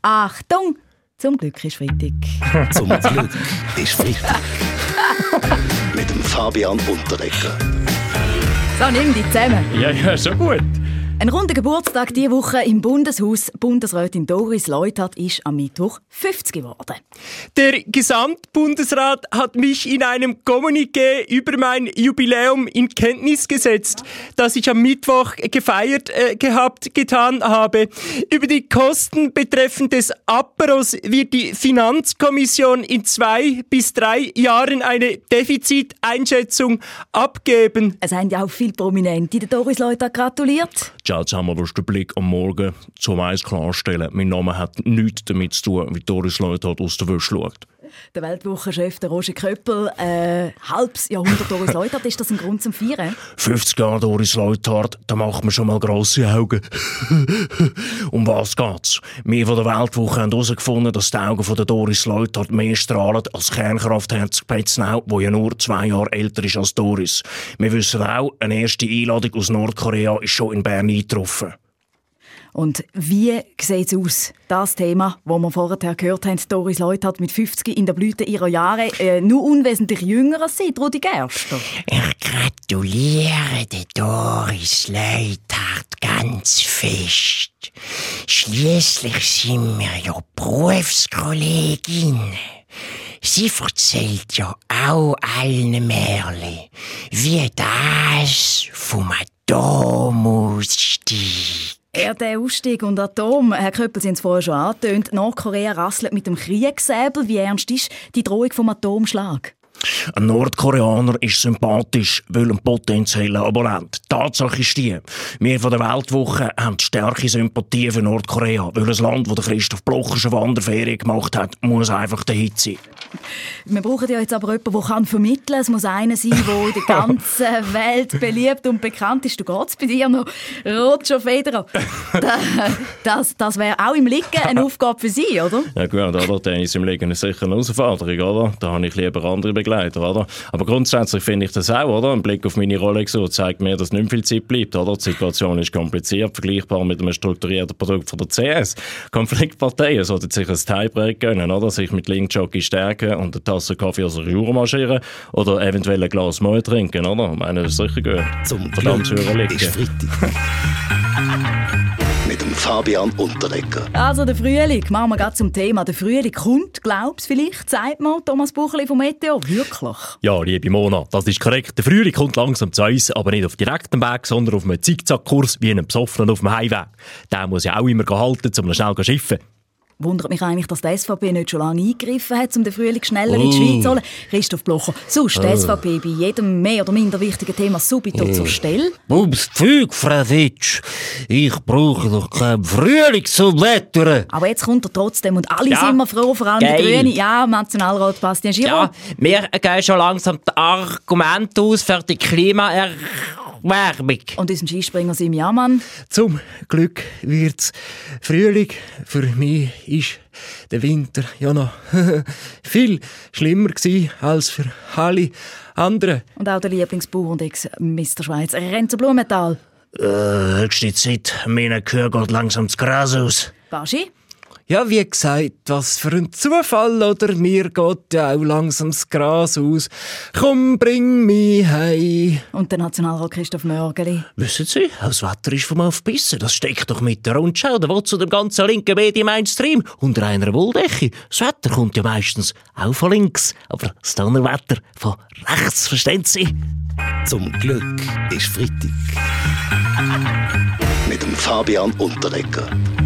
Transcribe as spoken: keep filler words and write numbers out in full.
Achtung, zum Glück ist Freitag. Zum Glück ist Freitag. Mit dem Fabian Unterrecker. So, nimm dich zusammen. Ja, ja, schon gut. Ein runder Geburtstag diese Woche im Bundeshaus. Bundesrätin Doris Leuthard ist am Mittwoch fünfzig geworden. Der Gesamtbundesrat hat mich in einem Kommuniqué über mein Jubiläum in Kenntnis gesetzt, das ich am Mittwoch gefeiert äh, gehabt getan habe. Über die Kosten betreffend des Aperos wird die Finanzkommission in zwei bis drei Jahren eine Defiziteinschätzung abgeben. Es haben ja auch viele Prominente der Doris Leuthard gratuliert. Ja, jetzt haben wir den Blick am Morgen zum eins klarstellen. Mein Name hat nichts damit zu tun, wie Doris Leuthard aus der Wäsche schaut. Der Weltwochenchef, der Roger Köppel, äh, halbes Jahrhundert Doris Leuthard, ist das ein Grund zum Feiern? fünfzig Jahre Doris Leuthard, da macht man schon mal grosse Augen. Um was geht's? Wir von der Weltwoche haben herausgefunden, dass die Augen von der Doris Leuthard mehr strahlen als Kernkraftherzog Petznau, der ja nur zwei Jahre älter ist als Doris. Wir wissen auch, eine erste Einladung aus Nordkorea ist schon in Bern eingetroffen. Und wie sieht es aus? Das Thema, das wir vorher gehört haben, Doris Leuthard mit fünfzig in der Blüte ihrer Jahre, äh, nur unwesentlich jünger als sie, Rudi Gerster. Ich gratuliere der Doris Leuthard ganz fest. Schliesslich sind wir ja Berufskolleginnen. Sie erzählt ja auch allen Märchen, wie das vom Atomausstieg. Ja, der Ausstieg und Atom, Herr Köppel, Sie haben es vorher schon angetönt, Nordkorea rasselt mit dem Kriegssäbel. Wie ernst ist die Drohung vom Atomschlag? Ein Nordkoreaner ist sympathisch, weil ein potenzieller Abonnent. Tatsache ist die, wir von der Weltwoche haben starke Sympathie für Nordkorea, weil ein Land, das Christoph Blocher schon Wanderferien gemacht hat, muss einfach der Hit sein. Wir brauchen ja jetzt aber jemanden, der kann vermitteln kann. Es muss einer sein, der in der ganzen Welt beliebt und bekannt ist. Du geht's bei dir noch, Roger Federer. Das, das wäre auch im Liegen eine Aufgabe für Sie, oder? Ja gut, oder? Tennis im Liegen ist sicher eine Herausforderung, oder? Da habe ich lieber andere Begleiter, oder? Aber grundsätzlich finde ich das auch, oder? Ein Blick auf meine Rolle so zeigt mir, dass nicht mehr viel Zeit bleibt, oder? Die Situation ist kompliziert, vergleichbar mit einem strukturierten Produkt von der C S. Konfliktparteien sollten sich ein Tiebreak gönnen, oder? Sich mit Linkjockey stärken und eine Tasse Kaffee aus der Jura marschieren oder eventuell ein Glas Moe trinken, oder? Ich meine, das ist sicher gut. Zum Verdammt Glück höher liegen. ist Freitag. Mit dem Fabian Unterrecker. Also der Frühling, machen wir gerade zum Thema. Der Frühling kommt, glaubst du vielleicht, sagt man, Thomas Buchli vom Meteo. Wirklich? Ja, liebe Mona, das ist korrekt. Der Frühling kommt langsam zu uns, aber nicht auf direktem Weg, sondern auf einem Zickzackkurs wie einem Besoffenen auf dem Heimweg. Der muss ja auch immer gehalten, um schnell zu schiffen. Wundert mich eigentlich, dass die S V P nicht schon lange eingegriffen hat, um den Frühling schneller in die Schweiz zu holen. Christoph Blocher, sonst die S V P bei jedem mehr oder minder wichtigen Thema subito zur Stelle. Bums Zeug, Frau Witsch. Ich brauche doch kein Frühling zum Wetter. Aber jetzt kommt er trotzdem und alle Ja. sind wir froh, vor allem Geil. die Grünen. Ja, Nationalrat Bastian Giraud. Ja, wir gehen schon langsam die Argumente aus für die Klimaerwärmung. Und unser Skispringer Simi Amann. Zum Glück wird's Frühling. Für mich ist der Winter ja noch viel schlimmer gewesen als für alle anderen. Und auch der Lieblingsbauer und Ex-Mister Schweiz, Renzo Blumenthal. Äh, höchste Zeit. Meine Kühe geht langsam das Gras aus. Baschi. Ja, wie gesagt, was für ein Zufall, oder? Mir geht ja auch langsam das Gras aus. Komm, bring mich heim. Und der Nationalrat Christoph Mörgeli. Wissen Sie, das Wetter ist vom Aufbissen. Das steckt doch mit der Rundschau. Der will zu dem ganzen linken Medien-Mainstream unter einer Wolldecke. Das Wetter kommt ja meistens auch von links. Aber das Donnerwetter von rechts, verstehen Sie? Zum Glück ist Freitag. Mit dem Fabian Unterrecker.